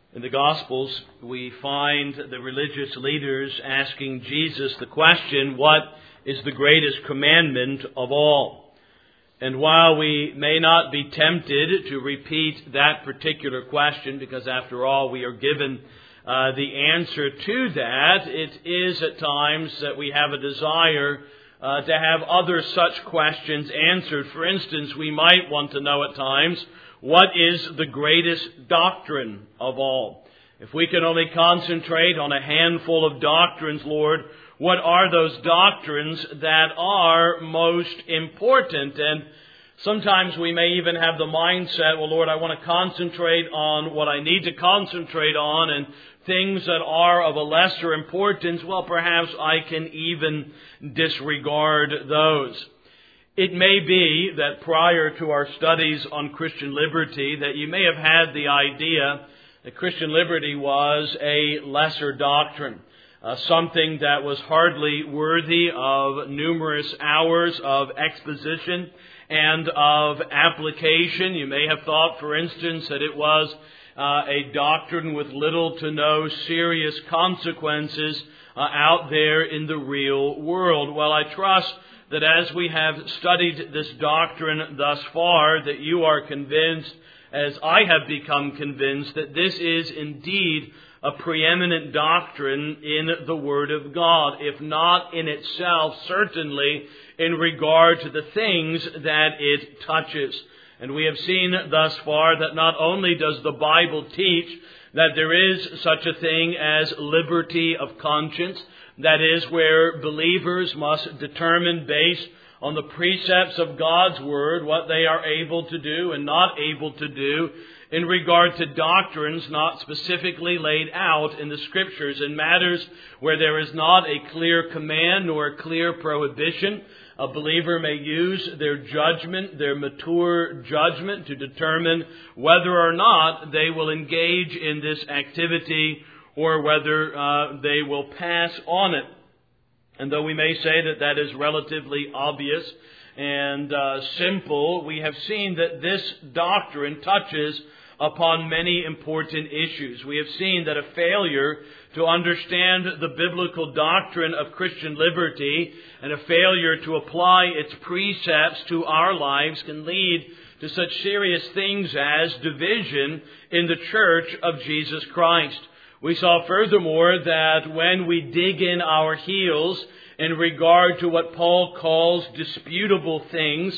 In the Gospels, we find the religious leaders asking Jesus the question, what is the greatest commandment of all? And while we may not be tempted to repeat that particular question, because after all we are given the answer to that, it is at times that we have a desire to have other such questions answered. For instance, we might want to know at times, what is the greatest doctrine of all? If we can only concentrate on a handful of doctrines, Lord, what are those doctrines that are most important? And sometimes we may even have the mindset, well, Lord, I want to concentrate on what I need to concentrate on, and things that are of a lesser importance, well, perhaps I can even disregard those. It may be that prior to our studies on Christian liberty that you may have had the idea that Christian liberty was a lesser doctrine, something that was hardly worthy of numerous hours of exposition and of application. You may have thought, for instance, that it was a doctrine with little to no serious consequences out there in the real world. Well, I trust that as we have studied this doctrine thus far, that you are convinced, as I have become convinced, that this is indeed a preeminent doctrine in the Word of God, if not in itself, certainly in regard to the things that it touches. And we have seen thus far that not only does the Bible teach that there is such a thing as liberty of conscience, that is, where believers must determine based on the precepts of God's Word what they are able to do and not able to do in regard to doctrines not specifically laid out in the Scriptures. In matters where there is not a clear command nor a clear prohibition, a believer may use their judgment, their mature judgment, to determine whether or not they will engage in this activity or whether they will pass on it. And though we may say that that is relatively obvious and simple, we have seen that this doctrine touches upon many important issues. We have seen that a failure to understand the biblical doctrine of Christian liberty and a failure to apply its precepts to our lives can lead to such serious things as division in the Church of Jesus Christ. We saw furthermore that when we dig in our heels in regard to what Paul calls disputable things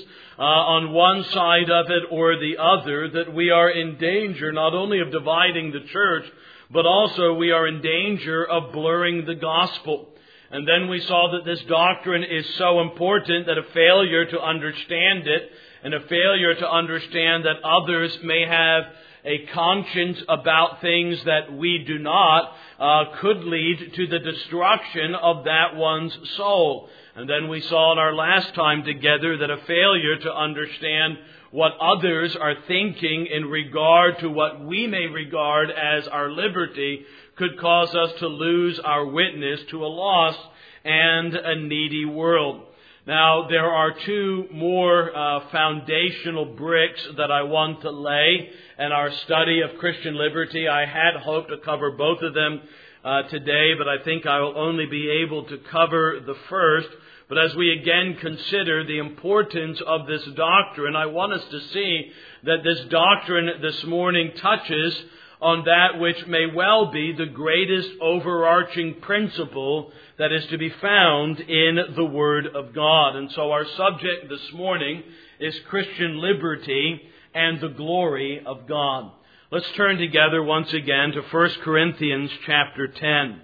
on one side of it or the other, that we are in danger not only of dividing the church, but also we are in danger of blurring the gospel. And then we saw that this doctrine is so important that a failure to understand it and a failure to understand that others may have a conscience about things that we do not could lead to the destruction of that one's soul. And then we saw in our last time together that a failure to understand what others are thinking in regard to what we may regard as our liberty could cause us to lose our witness to a lost and a needy world. Now, there are two more foundational bricks that I want to lay in our study of Christian liberty. I had hoped to cover both of them today, but I think I will only be able to cover the first. But as we again consider the importance of this doctrine, I want us to see that this doctrine this morning touches on that which may well be the greatest overarching principle that is to be found in the Word of God. And so our subject this morning is Christian liberty and the glory of God. Let's turn together once again to 1 Corinthians chapter 10.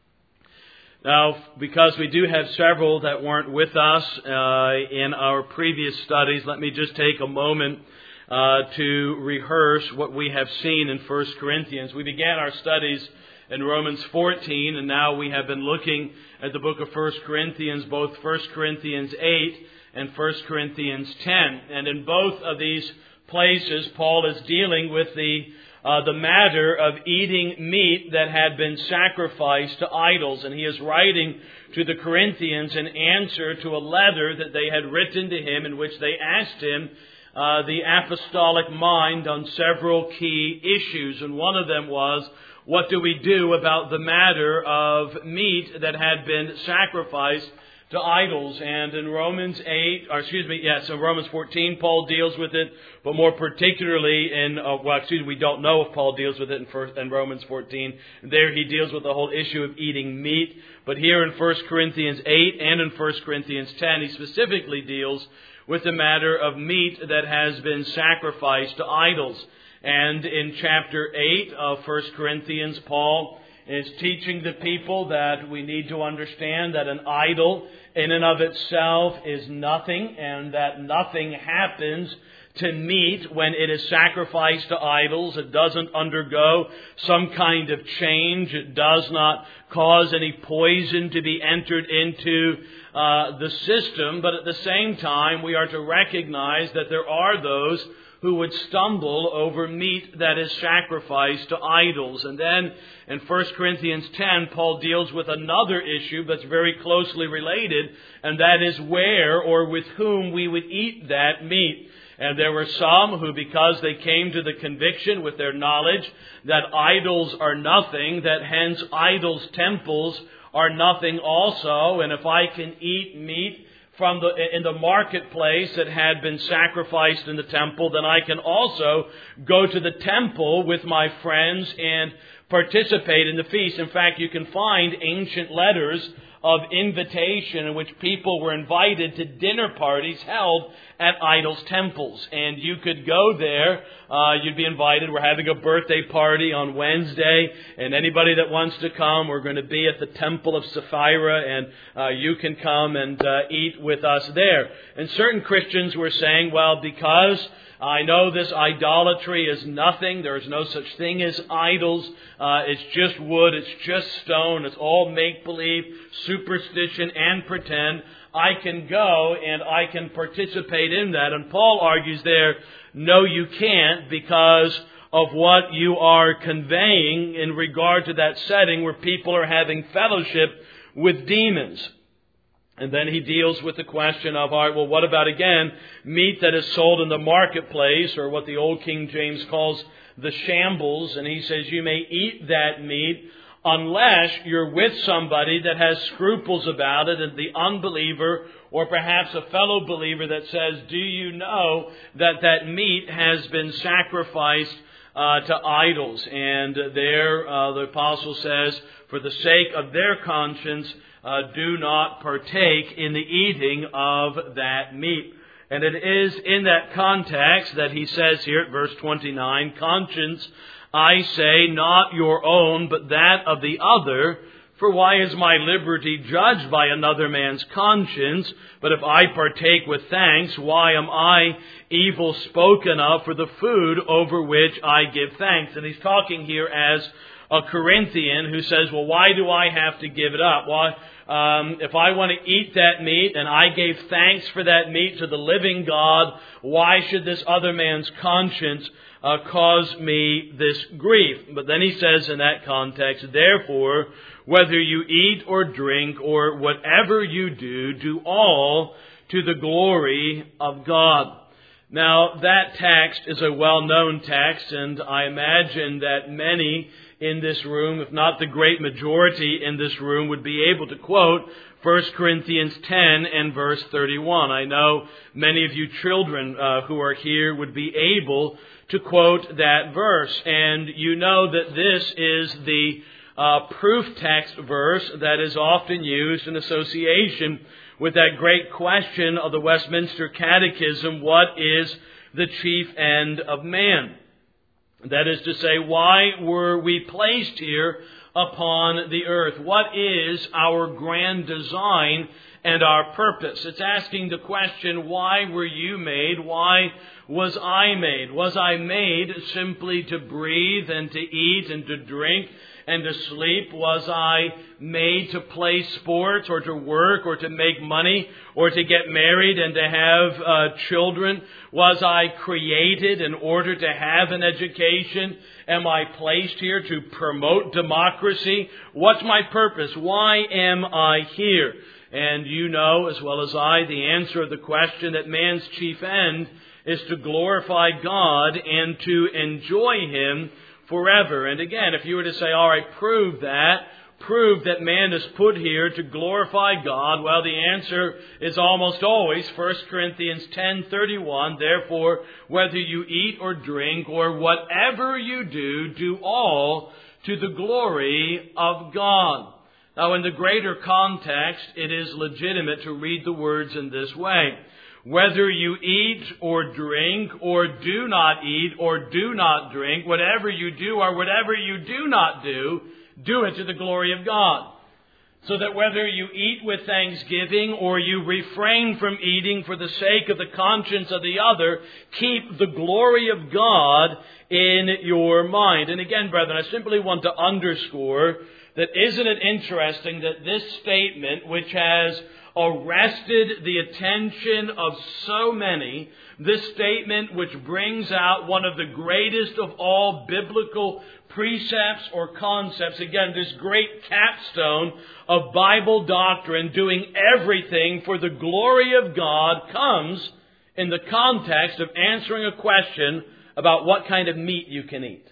Now, because we do have several that weren't with us in our previous studies, let me just take a moment to rehearse what we have seen in 1 Corinthians. We began our studies in Romans 14, and now we have been looking at the book of 1 Corinthians, both 1 Corinthians 8 and 1 Corinthians 10. And in both of these places, Paul is dealing with the matter of eating meat that had been sacrificed to idols. And he is writing to the Corinthians in answer to a letter that they had written to him in which they asked him the apostolic mind on several key issues. And one of them was, what do we do about the matter of meat that had been sacrificed to idols? And in Romans 14, Paul deals with it, but more particularly we don't know if Paul deals with it in Romans 14. There he deals with the whole issue of eating meat. But here in 1 Corinthians 8 and in 1 Corinthians 10, he specifically deals with the matter of meat that has been sacrificed to idols. And in chapter 8 of 1 Corinthians, Paul is teaching the people that we need to understand that an idol in and of itself is nothing, and that nothing happens to meat when it is sacrificed to idols. It doesn't undergo some kind of change. It does not cause any poison to be entered into the system. But at the same time, we are to recognize that there are those who would stumble over meat that is sacrificed to idols. And then in 1 Corinthians 10, Paul deals with another issue that's very closely related, and that is where or with whom we would eat that meat. And there were some who, because they came to the conviction with their knowledge that idols are nothing, that hence idols' temples are nothing also, and if I can eat meat in the marketplace that had been sacrificed in the temple, then I can also go to the temple with my friends and participate in the feast. In fact, you can find ancient letters of invitation in which people were invited to dinner parties held at idols' temples. And you could go there, you'd be invited. We're having a birthday party on Wednesday, and anybody that wants to come, we're going to be at the temple of Sapphira, and you can come and eat with us there. And certain Christians were saying, well, because I know this idolatry is nothing. There is no such thing as idols. It's just wood. It's just stone. It's all make-believe, superstition, and pretend. I can go and I can participate in that. And Paul argues there, no, you can't, because of what you are conveying in regard to that setting where people are having fellowship with demons. And then he deals with the question of, all right, well, what about, again, meat that is sold in the marketplace, or what the Old King James calls the shambles. And he says you may eat that meat unless you're with somebody that has scruples about it, and the unbeliever or perhaps a fellow believer that says, do you know that that meat has been sacrificed to idols? And there the apostle says, for the sake of their conscience, do not partake in the eating of that meat. And it is in that context that he says here at verse 29, conscience, I say, not your own, but that of the other. For why is my liberty judged by another man's conscience? But if I partake with thanks, why am I evil spoken of for the food over which I give thanks? And he's talking here as a Corinthian who says, well, why do I have to give it up? Why, if I want to eat that meat and I gave thanks for that meat to the living God, why should this other man's conscience cause me this grief? But then he says in that context, therefore, whether you eat or drink or whatever you do, do all to the glory of God. Now, that text is a well-known text, and I imagine that many in this room, if not the great majority in this room, would be able to quote 1 Corinthians 10 and verse 31. I know many of you children who are here would be able to quote that verse. And you know that this is the proof text verse that is often used in association with that great question of the Westminster Catechism, what is the chief end of man? That is to say, why were we placed here upon the earth? What is our grand design and our purpose? It's asking the question, why were you made? Why was I made? Was I made simply to breathe and to eat and to drink and to sleep? Was I made to play sports or to work or to make money or to get married and to have children? Was I created in order to have an education? Am I placed here to promote democracy? What's my purpose? Why am I here? And you know as well as I the answer of the question that man's chief end is to glorify God and to enjoy Him forever. And again, if you were to say, all right, prove that man is put here to glorify God, well, the answer is almost always 1 Corinthians 10:31. Therefore, whether you eat or drink or whatever you do, do all to the glory of God. Now, in the greater context, it is legitimate to read the words in this way. Whether you eat or drink or do not eat or do not drink, whatever you do or whatever you do not do, do it to the glory of God. So that whether you eat with thanksgiving or you refrain from eating for the sake of the conscience of the other, keep the glory of God in your mind. And again, brethren, I simply want to underscore that isn't it interesting that this statement, which has arrested the attention of so many, this statement which brings out one of the greatest of all biblical precepts or concepts, again, this great capstone of Bible doctrine, doing everything for the glory of God, comes in the context of answering a question about what kind of meat you can eat.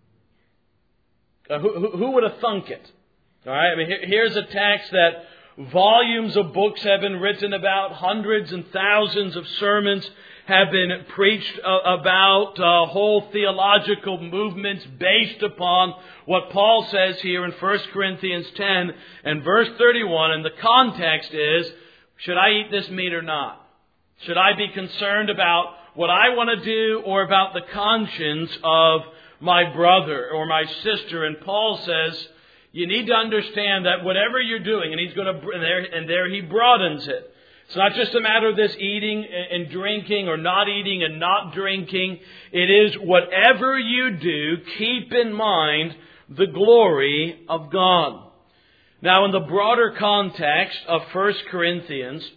Who would have thunk it? All right, I mean, here's a text that volumes of books have been written about, hundreds and thousands of sermons have been preached about, whole theological movements based upon what Paul says here in 1 Corinthians 10 and verse 31. And the context is, should I eat this meat or not? Should I be concerned about what I want to do or about the conscience of my brother or my sister? And Paul says, you need to understand that whatever you're doing, and he's going to, and there he broadens it. It's not just a matter of this eating and drinking or not eating and not drinking. It is whatever you do, keep in mind the glory of God. Now, in the broader context of 1 Corinthians,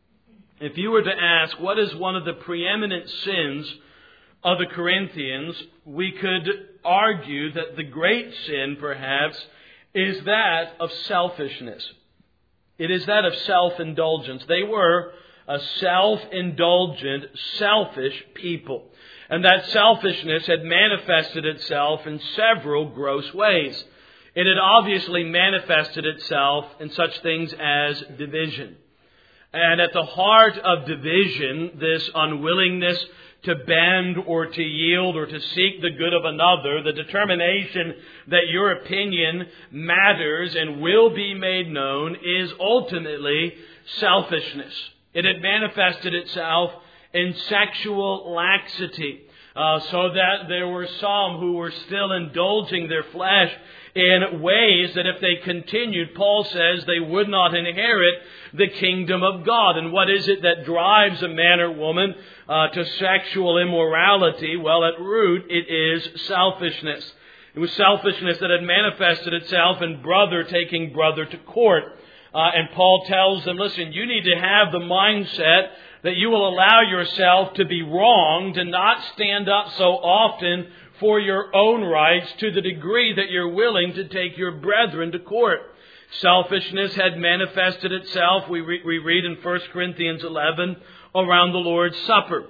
if you were to ask what is one of the preeminent sins of the Corinthians, we could argue that the great sin, perhaps, is that of selfishness. It is that of self-indulgence. They were a self-indulgent, selfish people. And that selfishness had manifested itself in several gross ways. It had obviously manifested itself in such things as division. And at the heart of division, this unwillingness to bend or to yield or to seek the good of another, the determination that your opinion matters and will be made known, is ultimately selfishness. It had manifested itself in sexual laxity, so that there were some who were still indulging their flesh in ways that if they continued, Paul says, they would not inherit the kingdom of God. And what is it that drives a man or woman to sexual immorality? Well, at root, it is selfishness. It was selfishness that had manifested itself in brother taking brother to court. And Paul tells them, listen, you need to have the mindset that you will allow yourself to be wronged and not stand up so often for your own rights to the degree that you're willing to take your brethren to court. Selfishness had manifested itself, we read in 1 Corinthians 11, around the Lord's Supper.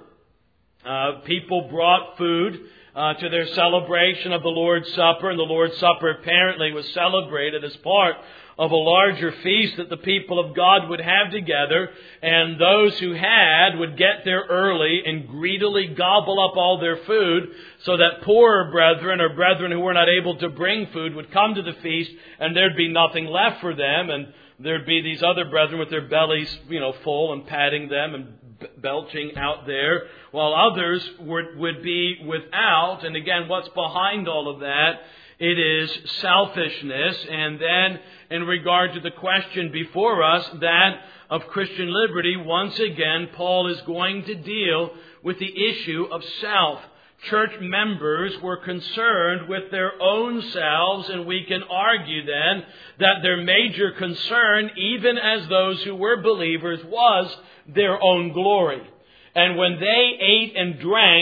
People brought food to their celebration of the Lord's Supper, and the Lord's Supper apparently was celebrated as part of a larger feast that the people of God would have together, and those who had would get there early and greedily gobble up all their food, so that poorer brethren or brethren who were not able to bring food would come to the feast and there'd be nothing left for them, and there'd be these other brethren with their bellies, full and patting them and belching out there, while others would be without. And again, what's behind all of that? It is selfishness. And then in regard to the question before us, that of Christian liberty, once again, Paul is going to deal with the issue of self. Church members were concerned with their own selves, and we can argue then that their major concern, even as those who were believers, was their own glory. And when they ate and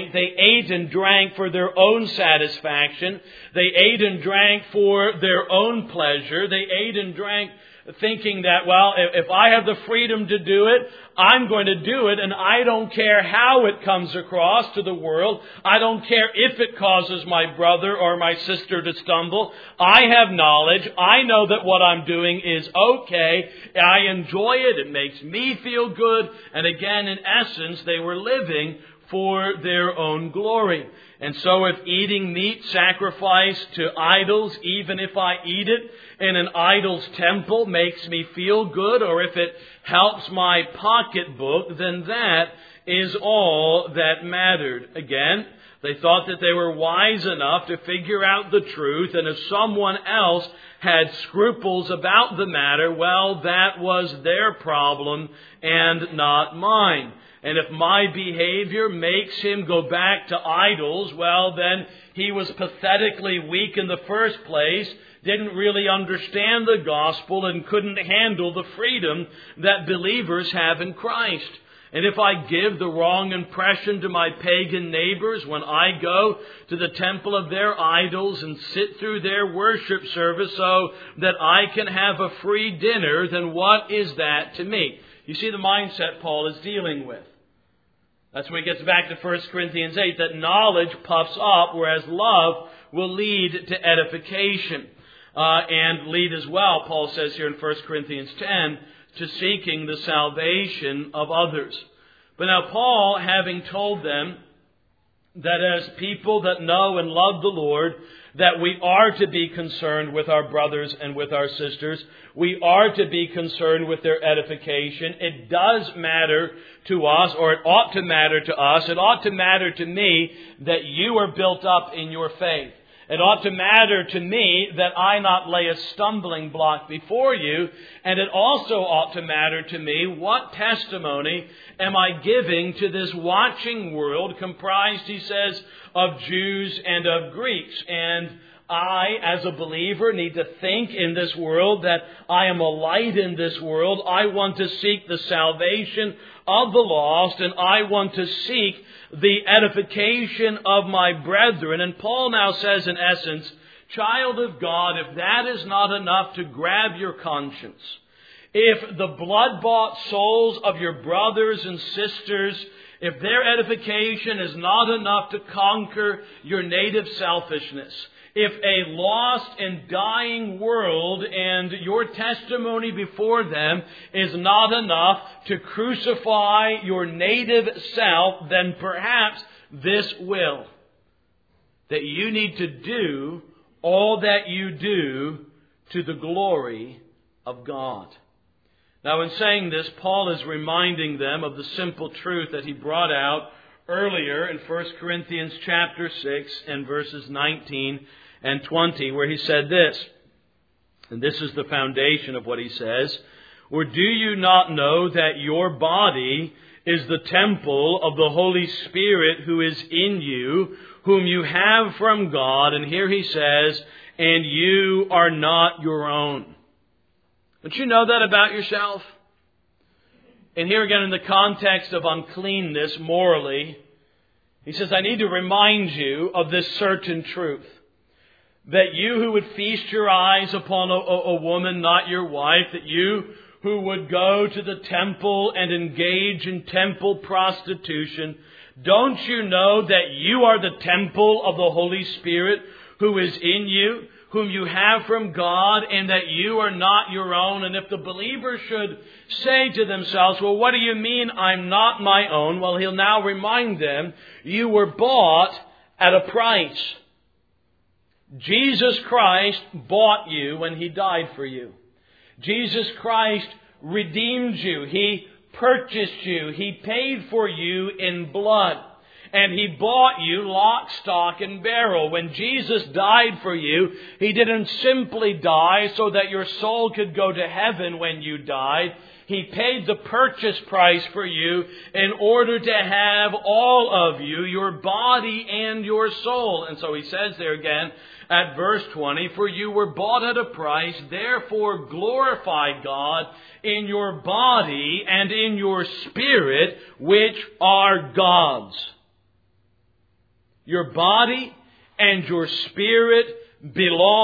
drank for their own satisfaction. They ate and drank for their own pleasure. They ate and drank thinking that, well, if I have the freedom to do it, I'm going to do it, and I don't care how it comes across to the world. I don't care if it causes my brother or my sister to stumble. I have knowledge. I know that what I'm doing is okay. I enjoy it. It makes me feel good. And again, in essence, they were living for their own glory. And so if eating meat sacrificed to idols, even if I eat it in an idol's temple, makes me feel good, or if it helps my pocketbook, then that is all that mattered. Again, they thought that they were wise enough to figure out the truth, and if someone else had scruples about the matter, well, that was their problem and not mine. And if my behavior makes him go back to idols, well, then he was pathetically weak in the first place, didn't really understand the gospel, and couldn't handle the freedom that believers have in Christ. And if I give the wrong impression to my pagan neighbors when I go to the temple of their idols and sit through their worship service so that I can have a free dinner, then what is that to me? You see the mindset Paul is dealing with. That's where he gets back to 1 Corinthians 8, that knowledge puffs up, whereas love will lead to edification. And lead as well, Paul says here in 1 Corinthians 10, to seeking the salvation of others. But now Paul, having told them that as people that know and love the Lord, that we are to be concerned with our brothers and with our sisters. We are to be concerned with their edification. It does matter to us, or it ought to matter to us. It ought to matter to me that you are built up in your faith. It ought to matter to me that I not lay a stumbling block before you. And it also ought to matter to me what testimony am I giving to this watching world comprised, he says, of Jews and of Greeks. And I, as a believer, need to think in this world that I am a light in this world. I want to seek the salvation of the lost, and I want to seek the edification of my brethren. And Paul now says, in essence, child of God, if that is not enough to grab your conscience, if the blood-bought souls of your brothers and sisters, if their edification is not enough to conquer your native selfishness, if a lost and dying world and your testimony before them is not enough to crucify your native self, then perhaps this will. That you need to do all that you do to the glory of God. Now, in saying this, Paul is reminding them of the simple truth that he brought out earlier in 1 Corinthians chapter 6 and verses 19 and 20, where he said this, and this is the foundation of what he says, or do you not know that your body is the temple of the Holy Spirit who is in you, whom you have from God? And here he says, and you are not your own. Don't you know that about yourself? And here again in the context of uncleanness morally, he says, I need to remind you of this certain truth. That you who would feast your eyes upon a woman, not your wife, that you who would go to the temple and engage in temple prostitution, don't you know that you are the temple of the Holy Spirit who is in you, whom you have from God, and that you are not your own? And if the believer should say to themselves, well, what do you mean I'm not my own? Well, he'll now remind them, you were bought at a price. Jesus Christ bought you when He died for you. Jesus Christ redeemed you. He purchased you. He paid for you in blood. And He bought you lock, stock, and barrel. When Jesus died for you, He didn't simply die so that your soul could go to heaven when you died. He paid the purchase price for you in order to have all of you, your body and your soul. And so He says there again at verse 20, for you were bought at a price, therefore glorify God in your body and in your spirit, which are God's. Your body and your spirit belong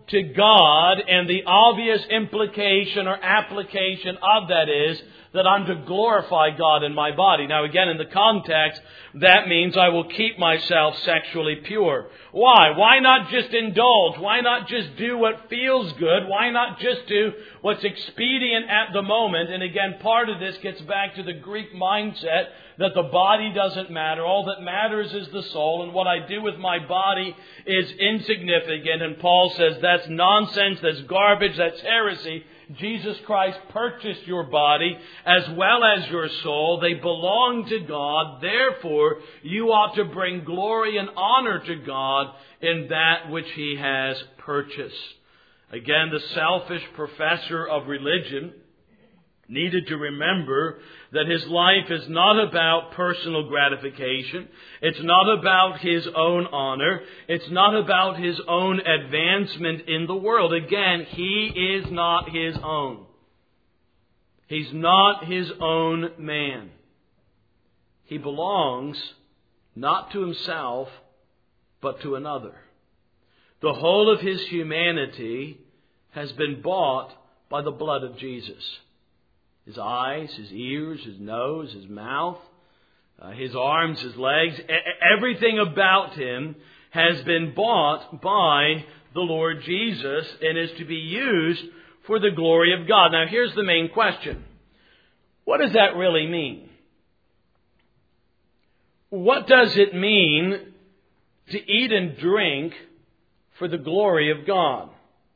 to God, and the obvious implication or application of that is that I'm to glorify God in my body. Now again, in the context, that means I will keep myself sexually pure. Why? Why not just indulge? Why not just do what feels good? Why not just do what's expedient at the moment? And again, part of this gets back to the Greek mindset that the body doesn't matter. All that matters is the soul, and what I do with my body is insignificant. And Paul says that's nonsense, that's garbage, that's heresy. Jesus Christ purchased your body as well as your soul. They belong to God. Therefore, you ought to bring glory and honor to God in that which He has purchased. Again, the selfish professor of religion needed to remember that his life is not about personal gratification. It's not about his own honor. It's not about his own advancement in the world. Again, he is not his own. He's not his own man. He belongs not to himself, but to another. The whole of his humanity has been bought by the blood of Jesus. His eyes, his ears, his nose, his mouth, his arms, his legs, everything about him has been bought by the Lord Jesus and is to be used for the glory of God. Now here's the main question. What does that really mean? What does it mean to eat and drink for the glory of God?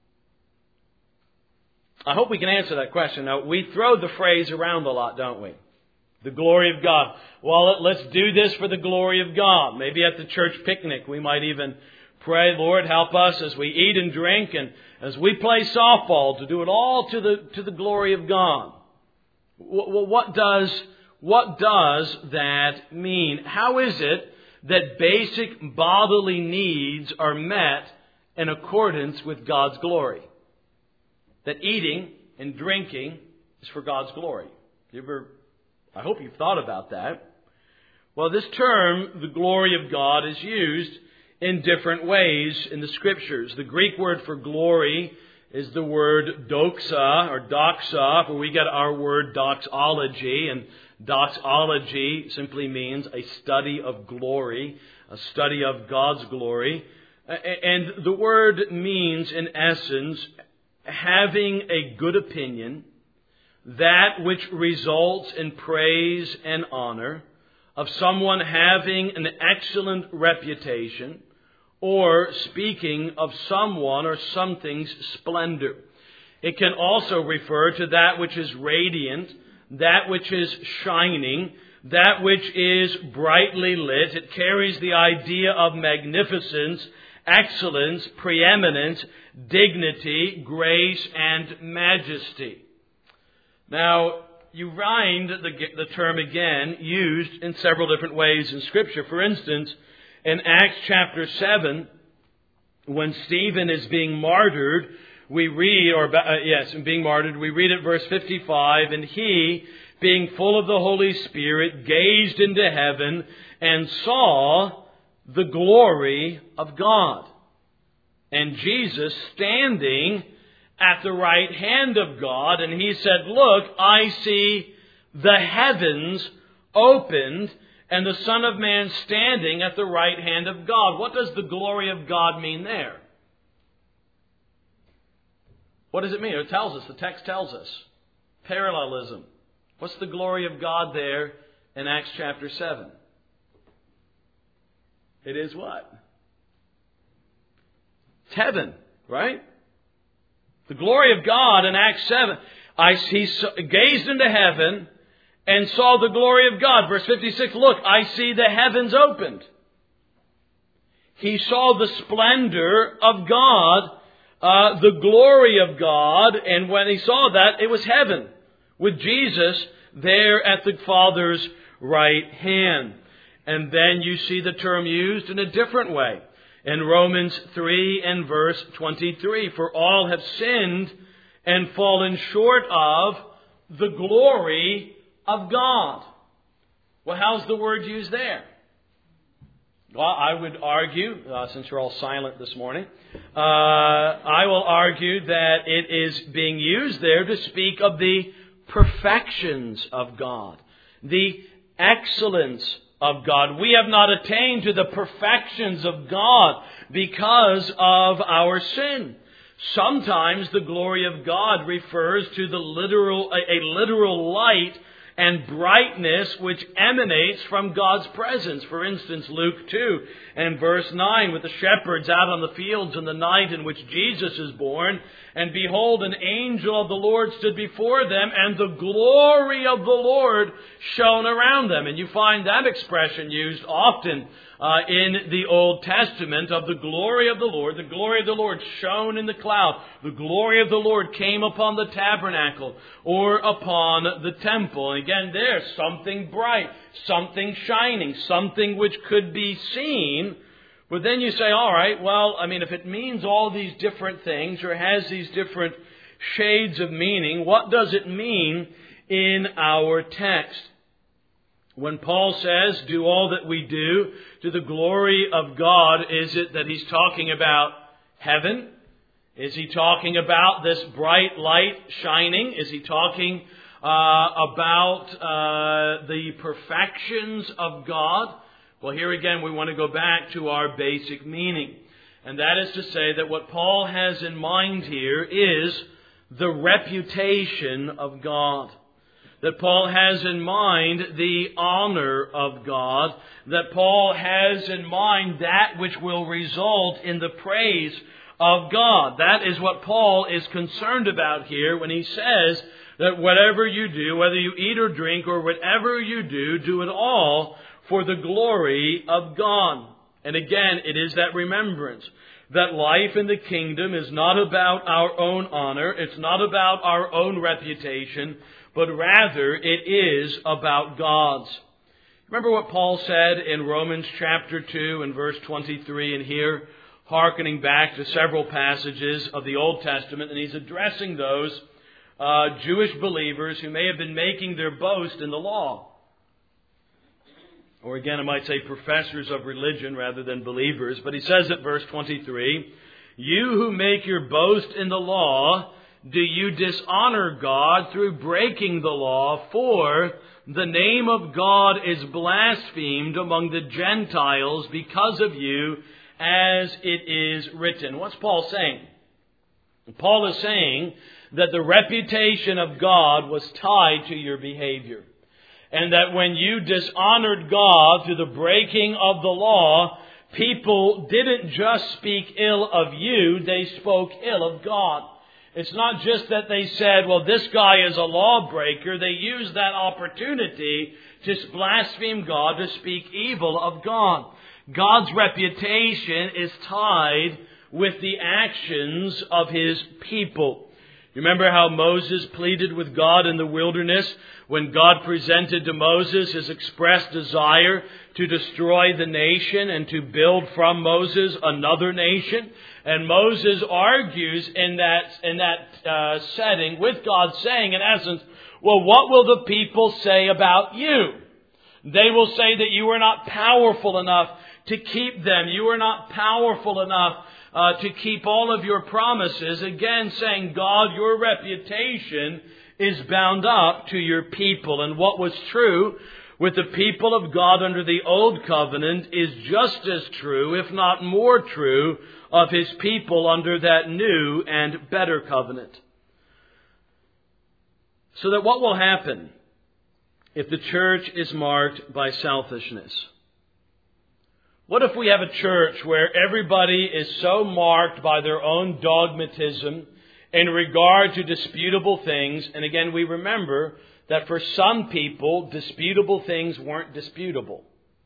I hope we can answer that question. Now, we throw the phrase around a lot, don't we? The glory of God. Well, let's do this for the glory of God. Maybe at the church picnic we might even pray, Lord, help us as we eat and drink and as we play softball to do it all to the glory of God. Well, what does that mean? How is it that basic bodily needs are met in accordance with God's glory? That eating and drinking is for God's glory. I hope you've thought about that. Well, this term, the glory of God, is used in different ways in the Scriptures. The Greek word for glory is the word doxa or doxa, where we get our word doxology. And doxology simply means a study of glory, a study of God's glory. And the word means, in essence, having a good opinion, that which results in praise and honor, of someone having an excellent reputation, or speaking of someone or something's splendor. It can also refer to that which is radiant, that which is shining, that which is brightly lit. It carries the idea of magnificence, excellence, preeminence, dignity, grace, and majesty. Now, you find the term again used in several different ways in Scripture. For instance, in Acts chapter 7, when Stephen is being martyred, we read at verse 55, and he, being full of the Holy Spirit, gazed into heaven and saw the glory of God, and Jesus standing at the right hand of God. And he said, look, I see the heavens opened and the Son of Man standing at the right hand of God. What does the glory of God mean there? What does it mean? It tells us, the text tells us. Parallelism. What's the glory of God there in Acts chapter 7? It is what? It's heaven, right? The glory of God in Acts 7. He gazed into heaven and saw the glory of God. Verse 56, look, I see the heavens opened. He saw the splendor of God, the glory of God, and when he saw that, it was heaven, with Jesus there at the Father's right hand. And then you see the term used in a different way. In Romans 3 and verse 23, for all have sinned and fallen short of the glory of God. Well, how's the word used there? Well, I would argue, since you're all silent this morning, I will argue that it is being used there to speak of the perfections of God, the excellence of God. We have not attained to the perfections of God because of our sin. Sometimes the glory of God refers to a literal light and brightness which emanates from God's presence. For instance, Luke 2 and verse 9, with the shepherds out on the fields in the night in which Jesus is born, and behold, an angel of the Lord stood before them, and the glory of the Lord shone around them. And you find that expression used often in the Old Testament of the glory of the Lord. The glory of the Lord shone in the cloud. The glory of the Lord came upon the tabernacle or upon the temple. And again, there's something bright, something shining, something which could be seen. But then you say, all right, well, if it means all these different things or has these different shades of meaning, what does it mean in our text? When Paul says, do all that we do to the glory of God, is it that he's talking about heaven? Is he talking about this bright light shining? Is he talking about the perfections of God? Well, here again, we want to go back to our basic meaning. And that is to say that what Paul has in mind here is the reputation of God. That Paul has in mind the honor of God. That Paul has in mind that which will result in the praise of God. That is what Paul is concerned about here when he says that whatever you do, whether you eat or drink or whatever you do, do it all for the glory of God. And again, it is that remembrance that life in the kingdom is not about our own honor. It's not about our own reputation, but rather it is about God's. Remember what Paul said in Romans chapter 2 and verse 23, and here, hearkening back to several passages of the Old Testament, and he's addressing those Jewish believers who may have been making their boast in the law. Or again, I might say professors of religion rather than believers. But he says at verse 23, you who make your boast in the law, do you dishonor God through breaking the law? For the name of God is blasphemed among the Gentiles because of you, as it is written. What's Paul saying? Paul is saying that the reputation of God was tied to your behavior. And that when you dishonored God through the breaking of the law, people didn't just speak ill of you, they spoke ill of God. It's not just that they said, well, this guy is a lawbreaker. They used that opportunity to blaspheme God, to speak evil of God. God's reputation is tied with the actions of His people. Remember how Moses pleaded with God in the wilderness when God presented to Moses His expressed desire to destroy the nation and to build from Moses another nation. And Moses argues in that setting with God, saying in essence, well, what will the people say about you? They will say that you are not powerful enough to keep them. You are not powerful enough to keep all of your promises. Again, saying, God, your reputation is bound up to your people. And what was true with the people of God under the Old Covenant is just as true, if not more true, of His people under that new and better covenant. So that what will happen if the church is marked by selfishness? What if we have a church where everybody is so marked by their own dogmatism in regard to disputable things? And again, we remember that for some people, disputable things weren't disputable.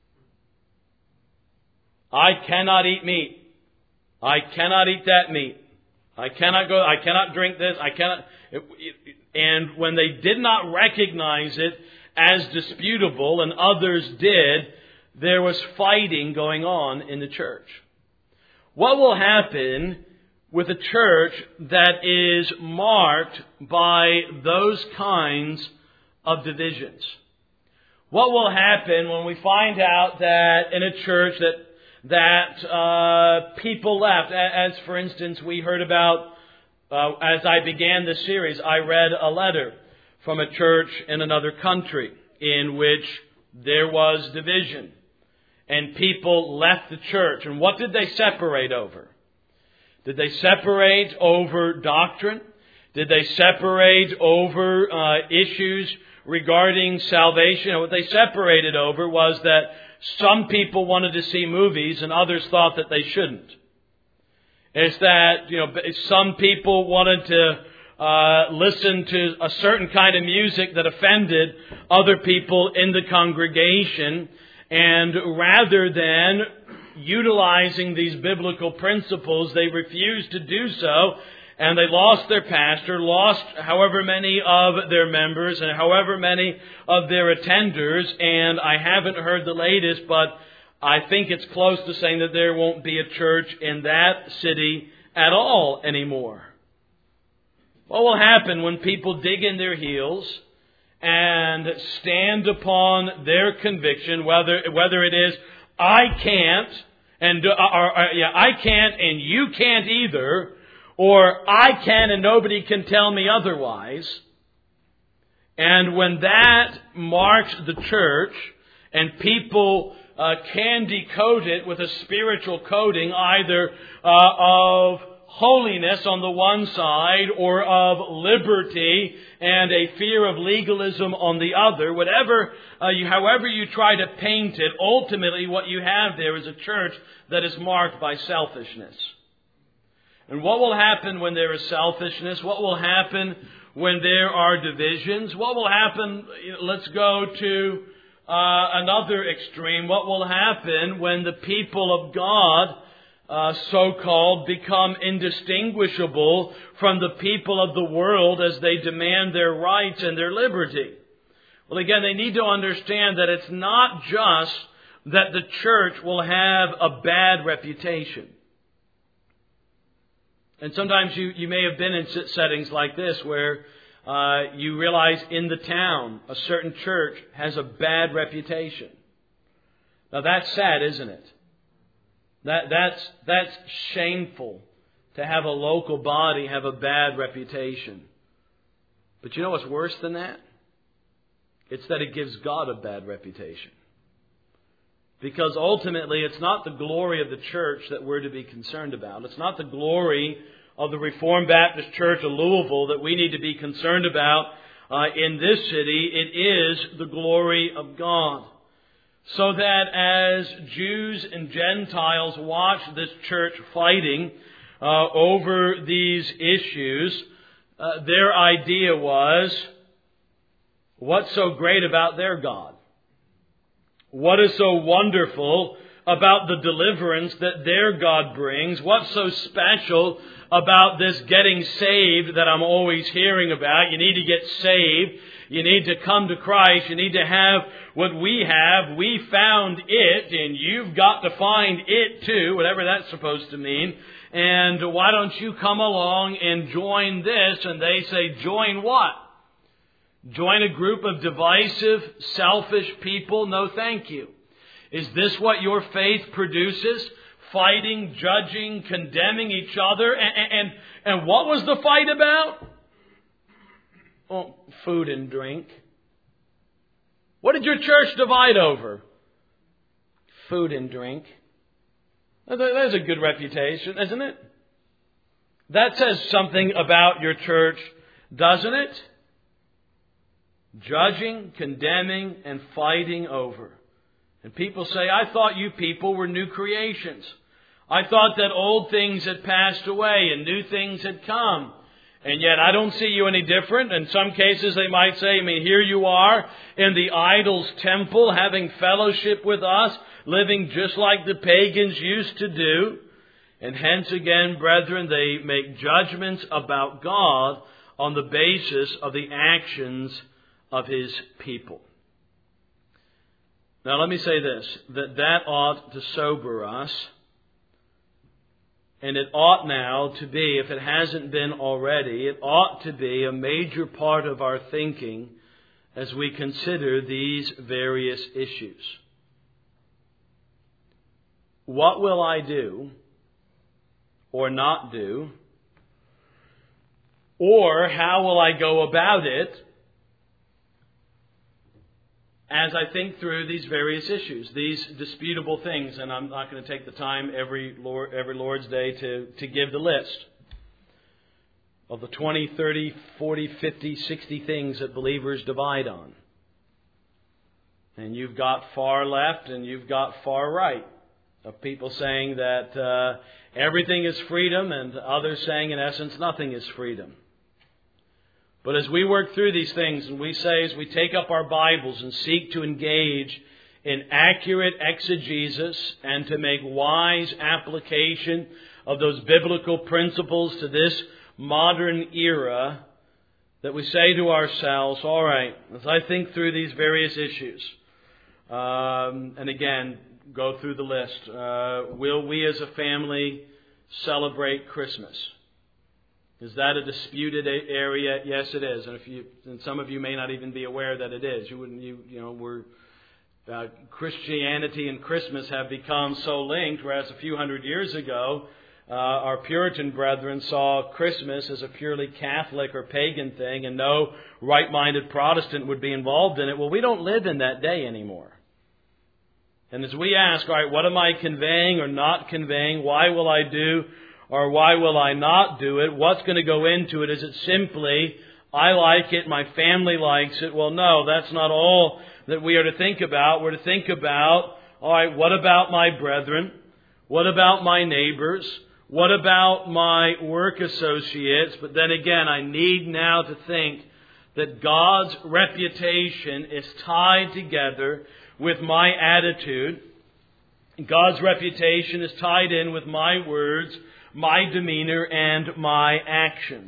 I cannot eat meat. I cannot eat that meat. I cannot drink this. And when they did not recognize it as disputable and others did, there was fighting going on in the church. What will happen with a church that is marked by those kinds of divisions? What will happen when we find out that in a church that that people left. As for instance, we heard about, as I began this series, I read a letter from a church in another country in which there was division. And people left the church. And what did they separate over? Did they separate over doctrine? Did they separate over issues regarding salvation? And what they separated over was that some people wanted to see movies and others thought that they shouldn't. It's that, some people wanted to listen to a certain kind of music that offended other people in the congregation. And rather than utilizing these biblical principles, they refused to do so. And they lost their pastor, lost however many of their members and however many of their attenders. And I haven't heard the latest, but I think it's close to saying that there won't be a church in that city at all anymore. What will happen when people dig in their heels and stand upon their conviction, whether it is, I can't, and I can't and you can't either, or I can and nobody can tell me otherwise. And when that marks the church and people can decode it with a spiritual coding, either of holiness on the one side or of liberty and a fear of legalism on the other, however you try to paint it, ultimately what you have there is a church that is marked by selfishness. And what will happen when there is selfishness? What will happen when there are divisions? What will happen? Let's go to another extreme. What will happen when the people of God, so-called, become indistinguishable from the people of the world as they demand their rights and their liberty? Well, again, they need to understand that it's not just that the church will have a bad reputation. And sometimes you may have been in settings like this where you realize in the town a certain church has a bad reputation. Now that's sad, isn't it? That's shameful to have a local body have a bad reputation. But you know what's worse than that? It's that it gives God a bad reputation. Because ultimately it's not the glory of the church that we're to be concerned about. It's not the glory of the Reformed Baptist Church of Louisville that we need to be concerned about in this city. It is the glory of God. So that as Jews and Gentiles watch this church fighting over these issues, their idea was, what's so great about their God? What is so wonderful about the deliverance that their God brings? What's so special about this getting saved that I'm always hearing about? You need to get saved. You need to come to Christ. You need to have what we have. We found it, and you've got to find it too, whatever that's supposed to mean. And why don't you come along and join this? And they say, join what? Join a group of divisive, selfish people? No, thank you. Is this what your faith produces? Fighting, judging, condemning each other? And what was the fight about? Oh, food and drink. What did your church divide over? Food and drink. There's a good reputation, isn't it? That says something about your church, doesn't it? Judging, condemning, and fighting over. And people say, I thought you people were new creations. I thought that old things had passed away and new things had come. And yet I don't see you any different. In some cases they might say, here you are in the idol's temple having fellowship with us, living just like the pagans used to do. And hence again, brethren, they make judgments about God on the basis of the actions of His people. Now let me say this, that ought to sober us. And it ought now to be, if it hasn't been already, it ought to be a major part of our thinking as we consider these various issues. what will I do or not do? Or how will I go about it as I think through these various issues, these disputable things? And I'm not going to take the time every Lord's Day to give the list of the 20, 30, 40, 50, 60 things that believers divide on. And you've got far left and you've got far right of people saying that everything is freedom, and others saying in essence nothing is freedom. But as we work through these things, and we say as we take up our Bibles and seek to engage in accurate exegesis and to make wise application of those biblical principles to this modern era, that we say to ourselves, all right, as I think through these various issues, and again, go through the list, will we as a family celebrate Christmas? Is that a disputed area? Yes, it is. And some of you may not even be aware that it is. Christianity and Christmas have become so linked, whereas a few hundred years ago, our Puritan brethren saw Christmas as a purely Catholic or pagan thing, and no right-minded Protestant would be involved in it. Well, we don't live in that day anymore. And as we ask, all right, what am I conveying or not conveying? Why will I do or why will I not do it? What's going to go into it? Is it simply, I like it, my family likes it? Well, no, that's not all that we are to think about. We're to think about, all right, what about my brethren? What about my neighbors? What about my work associates? But then again, I need now to think that God's reputation is tied together with my attitude. God's reputation is tied in with my words, my demeanor, and my actions.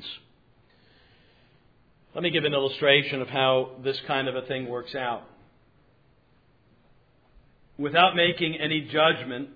Let me give an illustration of how this kind of a thing works out. Without making any judgment,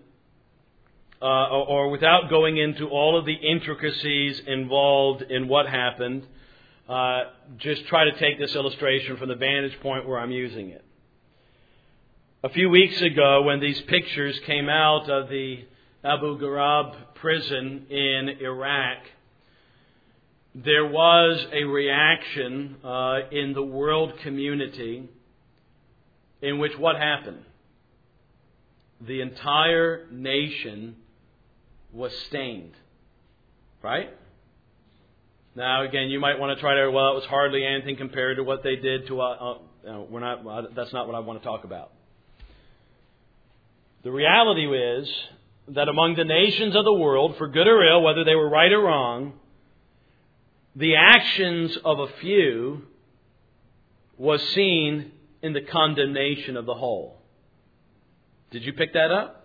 or without going into all of the intricacies involved in what happened, just try to take this illustration from the vantage point where I'm using it. A few weeks ago, when these pictures came out of the Abu Ghraib prison in Iraq, there was a reaction in the world community in which what happened? The entire nation was stained. Right? Now, again, you might want to try to, well, it was hardly anything compared to what they did to that's not what I want to talk about. The reality is that among the nations of the world, for good or ill, whether they were right or wrong, the actions of a few was seen in the condemnation of the whole. Did you pick that up?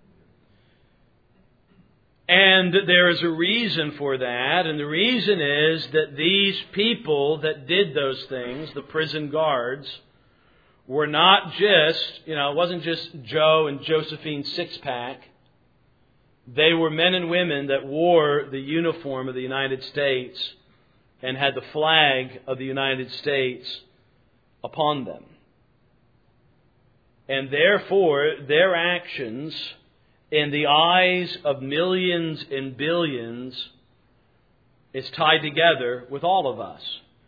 And there is a reason for that, and the reason is that these people that did those things, the prison guards, were not just, it wasn't just Joe and Josephine's six-pack. They were men and women that wore the uniform of the United States and had the flag of the United States upon them. And therefore, their actions in the eyes of millions and billions is tied together with all of us.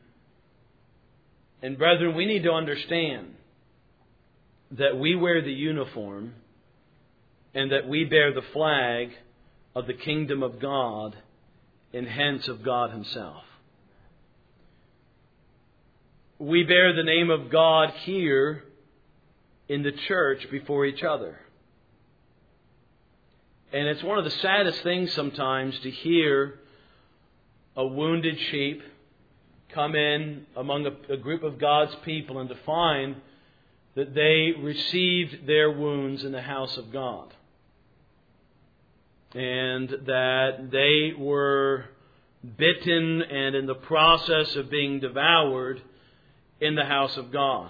And brethren, we need to understand that we wear the uniform and that we bear the flag of the kingdom of God and hence of God Himself. We bear the name of God here in the church before each other. And it's one of the saddest things sometimes to hear a wounded sheep come in among a group of God's people and to find that they received their wounds in the house of God. And that they were bitten and in the process of being devoured in the house of God.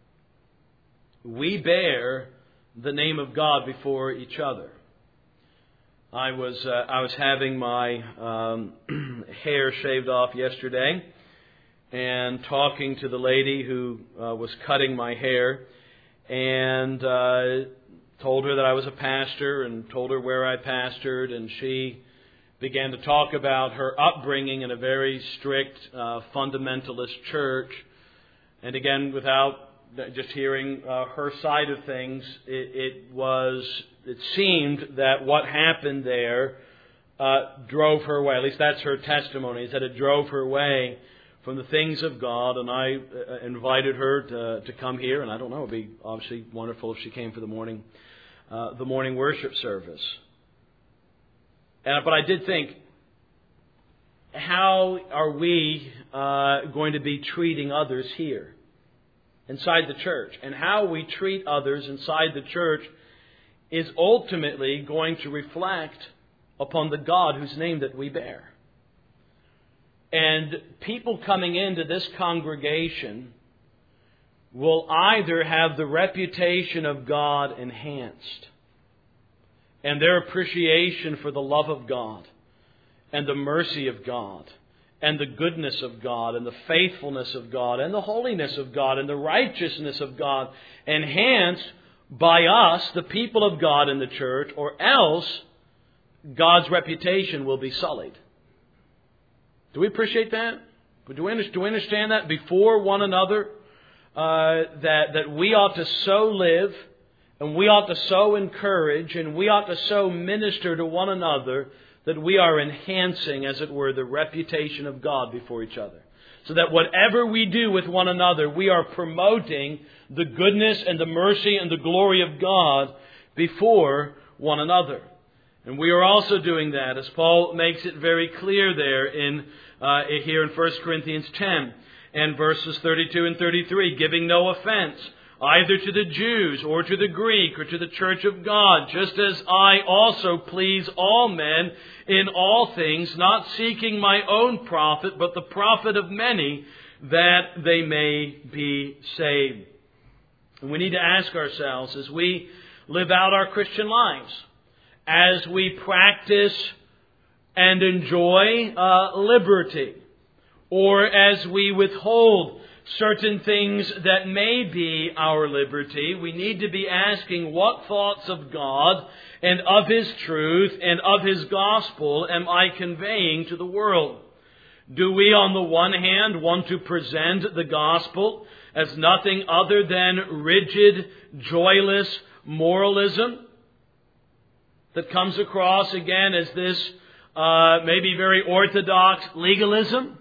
We bear the name of God before each other. I was having my hair shaved off yesterday and talking to the lady who was cutting my hair and told her that I was a pastor and told her where I pastored, and she began to talk about her upbringing in a very strict fundamentalist church. And again, without just hearing her side of things, it seemed that what happened there drove her away. At least that's her testimony, is that it drove her away from the things of God. And I invited her to come here, and I don't know, it would be obviously wonderful if she came for the morning worship service. But I did think, how are we going to be treating others here inside the church? And how we treat others inside the church is ultimately going to reflect upon the God whose name that we bear. And people coming into this congregation will either have the reputation of God enhanced, and their appreciation for the love of God, and the mercy of God, and the goodness of God, and the faithfulness of God, and the holiness of God, and the righteousness of God enhanced by us, the people of God in the church, or else God's reputation will be sullied. Do we appreciate that? Do we understand that before one another? That we ought to so live, and we ought to so encourage, and we ought to so minister to one another that we are enhancing, as it were, the reputation of God before each other. So that whatever we do with one another, we are promoting the goodness and the mercy and the glory of God before one another. And we are also doing that, as Paul makes it very clear there here in 1 Corinthians 10 and verses 32 and 33, giving no offense either to the Jews or to the Greek or to the church of God, just as I also please all men in all things, not seeking my own profit, but the profit of many, that they may be saved. And we need to ask ourselves, as we live out our Christian lives, as we practice and enjoy liberty, or as we withhold certain things that may be our liberty, we need to be asking, what thoughts of God and of His truth and of His gospel am I conveying to the world? Do we, on the one hand, want to present the gospel as nothing other than rigid, joyless moralism that comes across again as this maybe very orthodox legalism?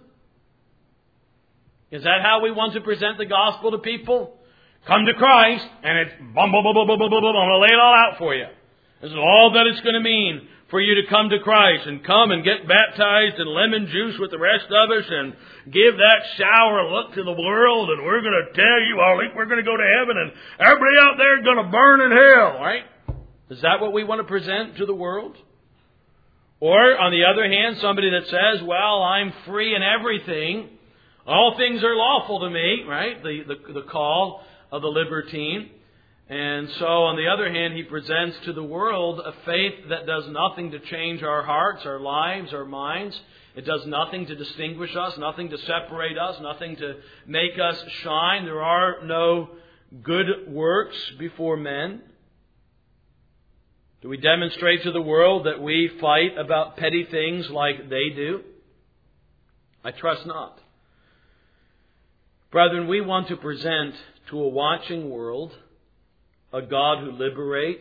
Is that how we want to present the gospel to people? Come to Christ, and it's bum, bum, bum, bum, bum, bum, bum, I'm going to lay it all out for you. This is all that it's going to mean for you to come to Christ and come and get baptized in lemon juice with the rest of us and give that sour look to the world, and we're going to tell you all we're going to go to heaven and everybody out there is going to burn in hell, right? Is that what we want to present to the world? Or, on the other hand, somebody that says, well, I'm free in everything. All things are lawful to me, right? The call of the libertine. And so, on the other hand, he presents to the world a faith that does nothing to change our hearts, our lives, our minds. It does nothing to distinguish us, nothing to separate us, nothing to make us shine. There are no good works before men. Do we demonstrate to the world that we fight about petty things like they do? I trust not. Brethren, we want to present to a watching world a God who liberates,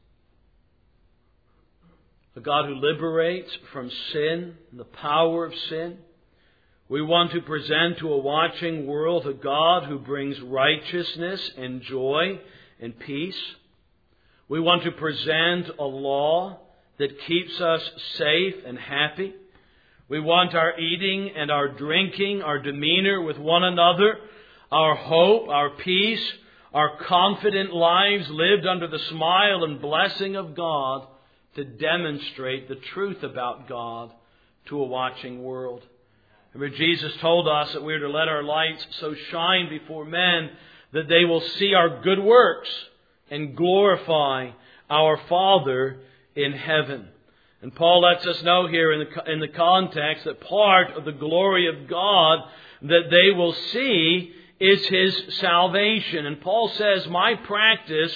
from sin and the power of sin. We want to present to a watching world a God who brings righteousness and joy and peace. We want to present a law that keeps us safe and happy. We want our eating and our drinking, our demeanor with one another, our hope, our peace, our confident lives lived under the smile and blessing of God to demonstrate the truth about God to a watching world. Remember, Jesus told us that we are to let our lights so shine before men that they will see our good works and glorify our Father in heaven. And Paul lets us know here in the context that part of the glory of God that they will see is His salvation. And Paul says, my practice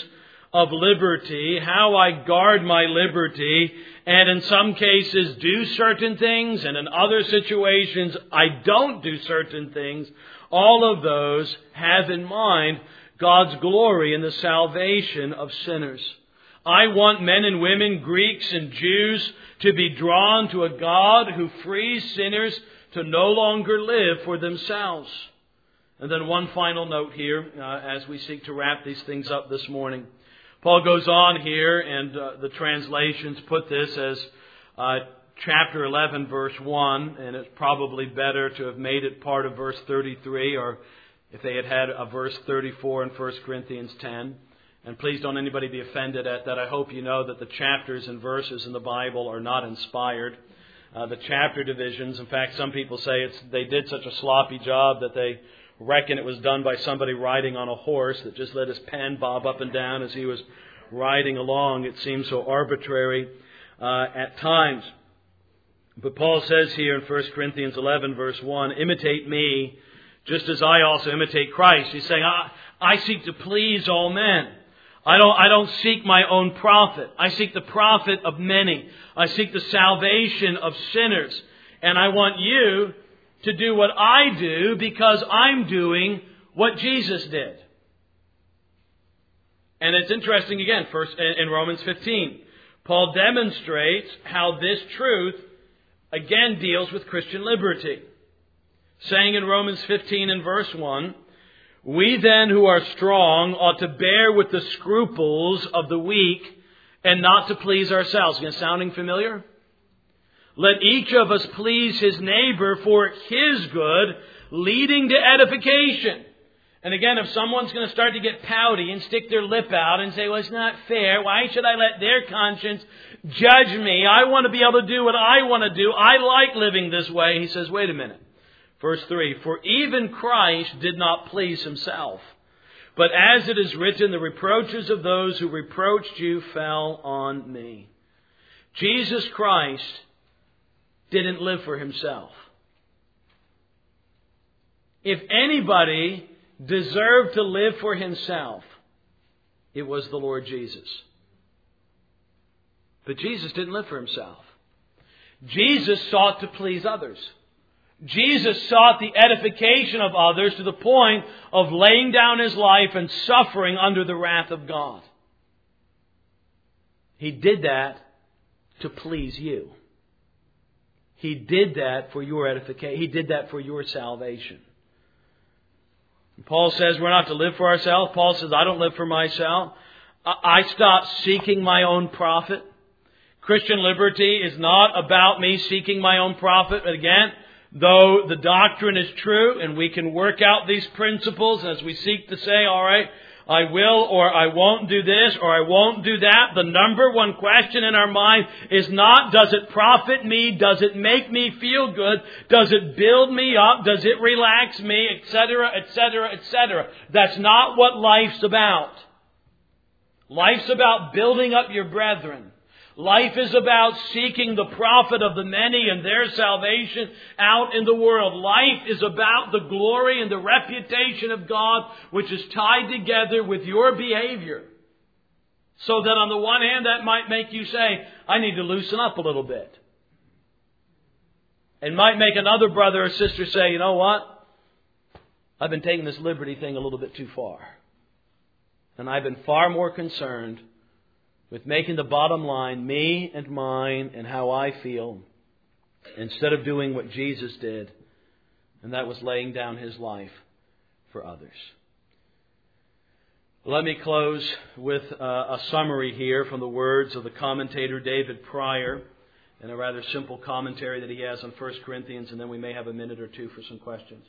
of liberty, how I guard my liberty, and in some cases do certain things, and in other situations I don't do certain things, all of those have in mind God's glory in the salvation of sinners. I want men and women, Greeks and Jews, to be drawn to a God who frees sinners to no longer live for themselves. And then one final note here as we seek to wrap these things up this morning. Paul goes on here, and the translations put this as chapter 11, verse 1, and it's probably better to have made it part of verse 33, or if they had a verse 34 in 1 Corinthians 10. And please don't anybody be offended at that. I hope you know that the chapters and verses in the Bible are not inspired. The chapter divisions, in fact, some people say they did such a sloppy job that they reckon it was done by somebody riding on a horse that just let his pen bob up and down as he was riding along. It seems so arbitrary at times. But Paul says here in 1 Corinthians 11, verse 1, imitate me just as I also imitate Christ. He's saying, I seek to please all men. I don't seek my own profit. I seek the profit of many. I seek the salvation of sinners. And I want you to do what I do because I'm doing what Jesus did. And it's interesting again, first in Romans 15. Paul demonstrates how this truth again deals with Christian liberty. Saying in Romans 15 and verse 1, we then who are strong ought to bear with the scruples of the weak and not to please ourselves. Again, sounding familiar? Let each of us please his neighbor for his good, leading to edification. And again, if someone's going to start to get pouty and stick their lip out and say, well, it's not fair. Why should I let their conscience judge me? I want to be able to do what I want to do. I like living this way. He says, wait a minute. Verse 3, for even Christ did not please himself. But as it is written, the reproaches of those who reproached you fell on me. Jesus Christ didn't live for himself. If anybody deserved to live for himself, it was the Lord Jesus. But Jesus didn't live for himself. Jesus sought to please others. Jesus sought the edification of others to the point of laying down his life and suffering under the wrath of God. He did that to please you. He did that for your edification. He did that for your salvation. Paul says we're not to live for ourselves. Paul says I don't live for myself. I stopped seeking my own profit. Christian liberty is not about me seeking my own profit. But again, though the doctrine is true and we can work out these principles as we seek to say, all right, I will or I won't do this or I won't do that. The number one question in our mind is not, does it profit me? Does it make me feel good? Does it build me up? Does it relax me? Etc., etc., etc. That's not what life's about. Life's about building up your brethren. Life is about seeking the profit of the many and their salvation out in the world. Life is about the glory and the reputation of God, which is tied together with your behavior. So that on the one hand, that might make you say, I need to loosen up a little bit. And might make another brother or sister say, you know what? I've been taking this liberty thing a little bit too far. And I've been far more concerned with making the bottom line me and mine and how I feel, instead of doing what Jesus did, and that was laying down his life for others. Let me close with a summary here from the words of the commentator David Pryor, in a rather simple commentary that he has on 1 Corinthians, and then we may have a minute or two for some questions.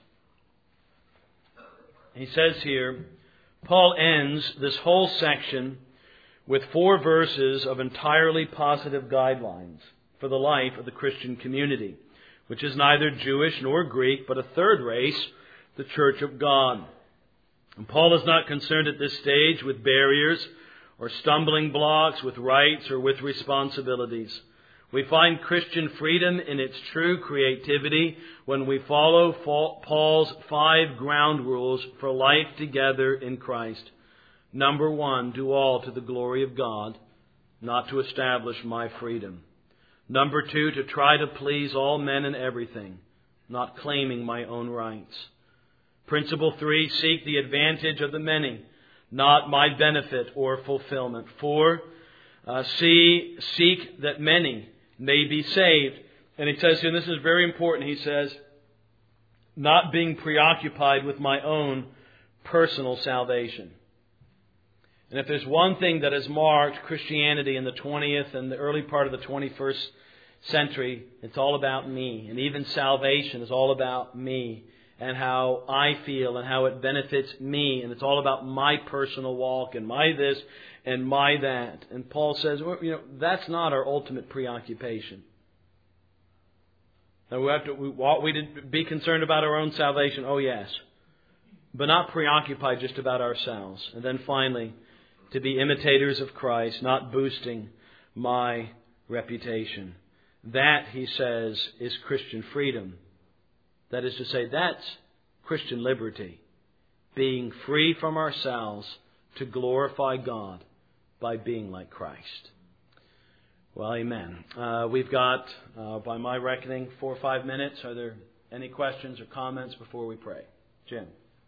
He says here, Paul ends this whole section with 4 verses of entirely positive guidelines for the life of the Christian community, which is neither Jewish nor Greek, but a third race, the Church of God. And Paul is not concerned at this stage with barriers or stumbling blocks, with rights or with responsibilities. We find Christian freedom in its true creativity when we follow Paul's 5 ground rules for life together in Christ. Number one, do all to the glory of God, not to establish my freedom. Number two, to try to please all men in everything, not claiming my own rights. Principle three, seek the advantage of the many, not my benefit or fulfillment. Four, seek that many may be saved. And he says here, and this is very important, he says, not being preoccupied with my own personal salvation. And if there's one thing that has marked Christianity in the 20th and the early part of the 21st century, it's all about me. And even salvation is all about me and how I feel and how it benefits me. And it's all about my personal walk and my this and my that. And Paul says, well, that's not our ultimate preoccupation. Now we to be concerned about our own salvation, oh yes. But not preoccupied just about ourselves. And then finally, to be imitators of Christ, not boosting my reputation. That, he says, is Christian freedom. That is to say, that's Christian liberty. Being free from ourselves to glorify God by being like Christ. Well, amen. We've got, by my reckoning, 4 or 5 minutes. Are there any questions or comments before we pray? Jim.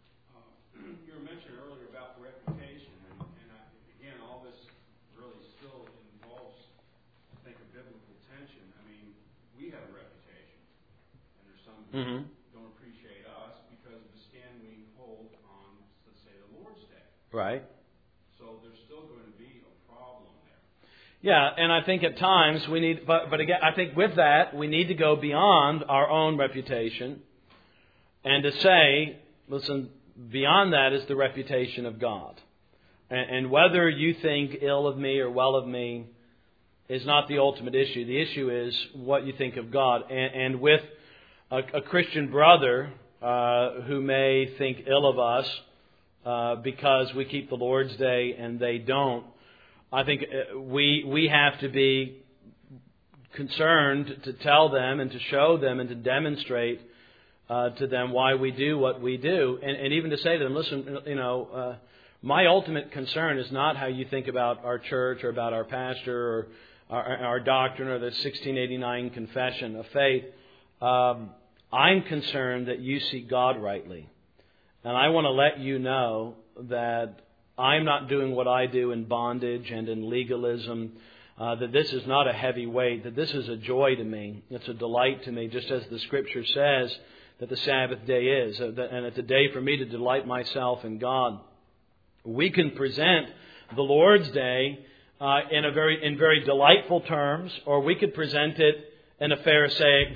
You were mentioning earlier about reputation, and again, all this really still involves, I think, a biblical tension. I mean, we have a reputation, and there's some who don't appreciate us because of the stand we hold on, let's say, the Lord's Day. Right. So there's still going to be a problem there. Yeah, and I think at times we need, but again, I think with that, we need to go beyond our own reputation and to say, listen, beyond that is the reputation of God. And whether you think ill of me or well of me is not the ultimate issue. The issue is what you think of God. And with a Christian brother who may think ill of us because we keep the Lord's Day and they don't, I think we have to be concerned to tell them and to show them and to demonstrate to them why we do what we do. And even to say to them, listen, my ultimate concern is not how you think about our church or about our pastor or our doctrine or the 1689 Confession of Faith. I'm concerned that you see God rightly. And I want to let you know that I'm not doing what I do in bondage and in legalism, that this is not a heavy weight, that this is a joy to me. It's a delight to me, just as the Scripture says that the Sabbath day is, and it's a day for me to delight myself in God. We can present the Lord's Day in very delightful terms, or we could present it in a Pharisaic,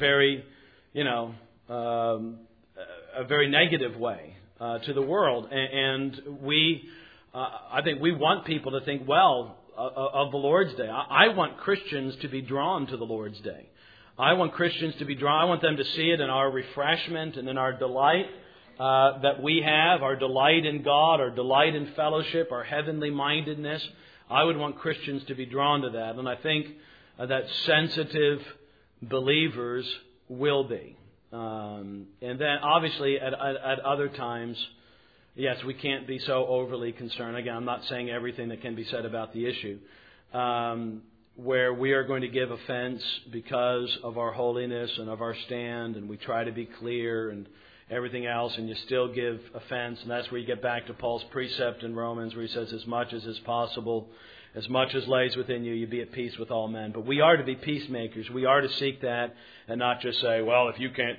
a very negative way to the world. And I think we want people to think well of the Lord's Day. I want Christians to be drawn to the Lord's Day. I want Christians to be drawn. I want them to see it in our refreshment and in our delight that we have, our delight in God, our delight in fellowship, our heavenly mindedness. I would want Christians to be drawn to that. And I think that sensitive believers will be. And then obviously at other times, yes, we can't be so overly concerned. Again, I'm not saying everything that can be said about the issue. Where we are going to give offense because of our holiness and of our stand, and we try to be clear and everything else, and you still give offense. And that's where you get back to Paul's precept in Romans, where he says, as much as is possible, as much as lays within you, you be at peace with all men. But we are to be peacemakers. We are to seek that and not just say, well, if you can't,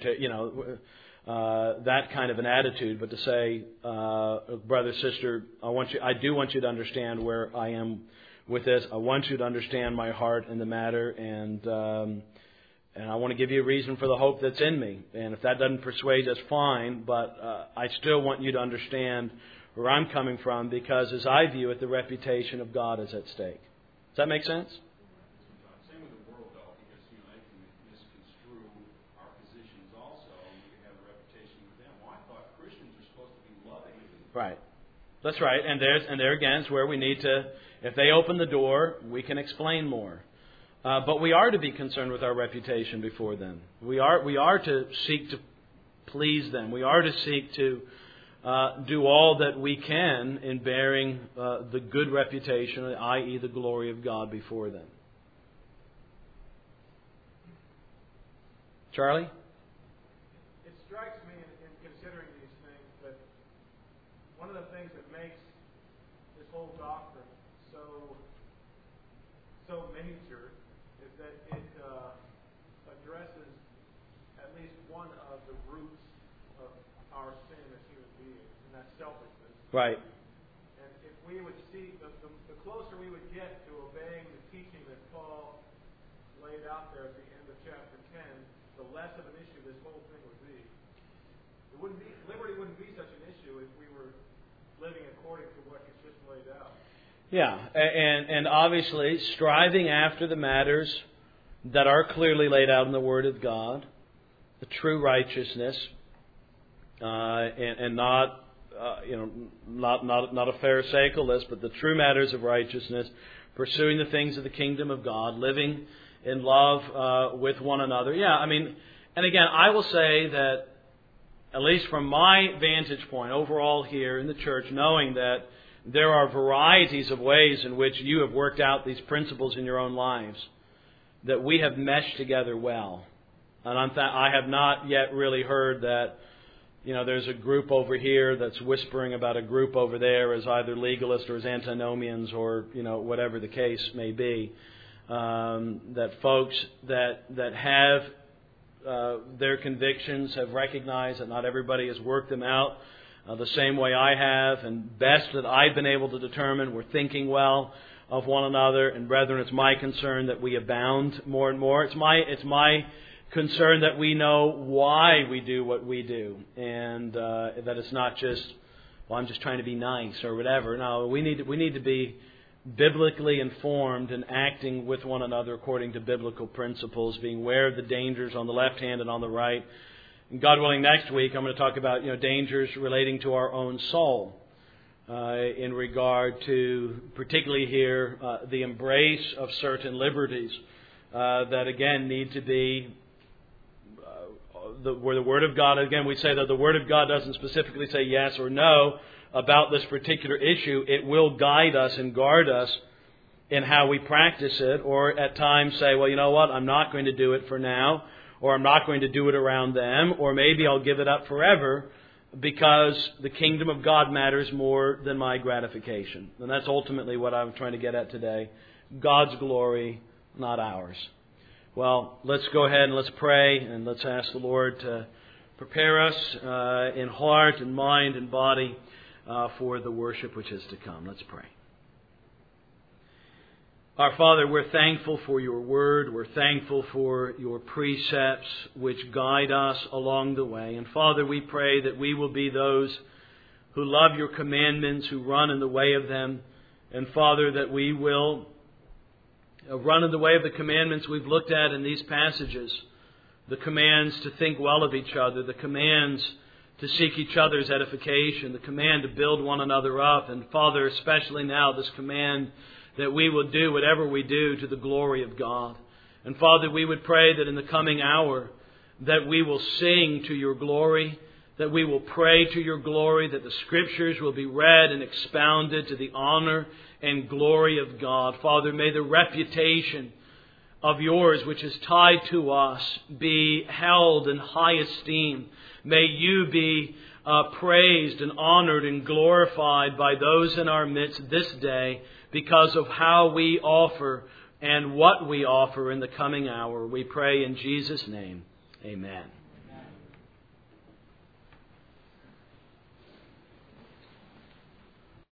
that kind of an attitude, but to say, brother, sister, I do want you to understand where I am with this. I want you to understand my heart in the matter, and I want to give you a reason for the hope that's in me. And if that doesn't persuade us, fine, but I still want you to understand where I'm coming from, because as I view it, the reputation of God is at stake. Does that make sense? Same with the world, though, because they can misconstrue our positions also, and we can have a reputation with them. Well, I thought Christians are supposed to be loving. Right. That's right. And there again is where we need to, if they open the door, we can explain more. But we are to be concerned with our reputation before them. We are to seek to please them. We are to seek to do all that we can in bearing the good reputation, i.e. the glory of God before them. Charlie? It strikes me in considering these things that one of the things that makes this whole doctrine so major is that it addresses at least one of the roots of our sin as human beings, and that's selfishness. Right. And if we would see, the closer we would get to obeying the teaching that Paul laid out there at the end of chapter 10, the less of an issue this whole thing would be. Liberty wouldn't be such an issue if we were living according to what he's just laid out. Yeah, and obviously striving after the matters that are clearly laid out in the Word of God, the true righteousness, and not a Pharisaical list, but the true matters of righteousness, pursuing the things of the kingdom of God, living in love with one another. Yeah, I mean, and again, I will say that, at least from my vantage point overall here in the church, knowing that there are varieties of ways in which you have worked out these principles in your own lives, that we have meshed together well. And I have not yet really heard that, there's a group over here that's whispering about a group over there as either legalist or as antinomians or, whatever the case may be. That folks that have their convictions have recognized that not everybody has worked them out the same way I have, and best that I've been able to determine we're thinking well of one another. And brethren, it's my concern that we abound more and more. It's my concern that we know why we do what we do, and that it's not just, well, I'm just trying to be nice or whatever. No, we need to be biblically informed and acting with one another according to biblical principles, being aware of the dangers on the left hand and on the right. And God willing, next week I'm going to talk about dangers relating to our own soul in regard to, particularly here, the embrace of certain liberties that again need to be where the Word of God, again we say that the Word of God doesn't specifically say yes or no about this particular issue. It will guide us and guard us in how we practice it, or at times say, well, you know what, I'm not going to do it for now, or I'm not going to do it around them, or maybe I'll give it up forever because the kingdom of God matters more than my gratification. And that's ultimately what I'm trying to get at today. God's glory, not ours. Well, let's go ahead and let's pray, and let's ask the Lord to prepare us in heart and mind and body for the worship which is to come. Let's pray. Our Father, we're thankful for your word. We're thankful for your precepts which guide us along the way. And Father, we pray that we will be those who love your commandments, who run in the way of them. And Father, that we will run in the way of the commandments we've looked at in these passages. The commands to think well of each other, the commands to seek each other's edification, the command to build one another up. And Father, especially now, this command that we will do whatever we do to the glory of God. And Father, we would pray that in the coming hour that we will sing to your glory, that we will pray to your glory, that the Scriptures will be read and expounded to the honor and glory of God. Father, may the reputation of yours, which is tied to us, be held in high esteem. May you be praised and honored and glorified by those in our midst this day, because of how we offer and what we offer in the coming hour. We pray in Jesus' name. Amen.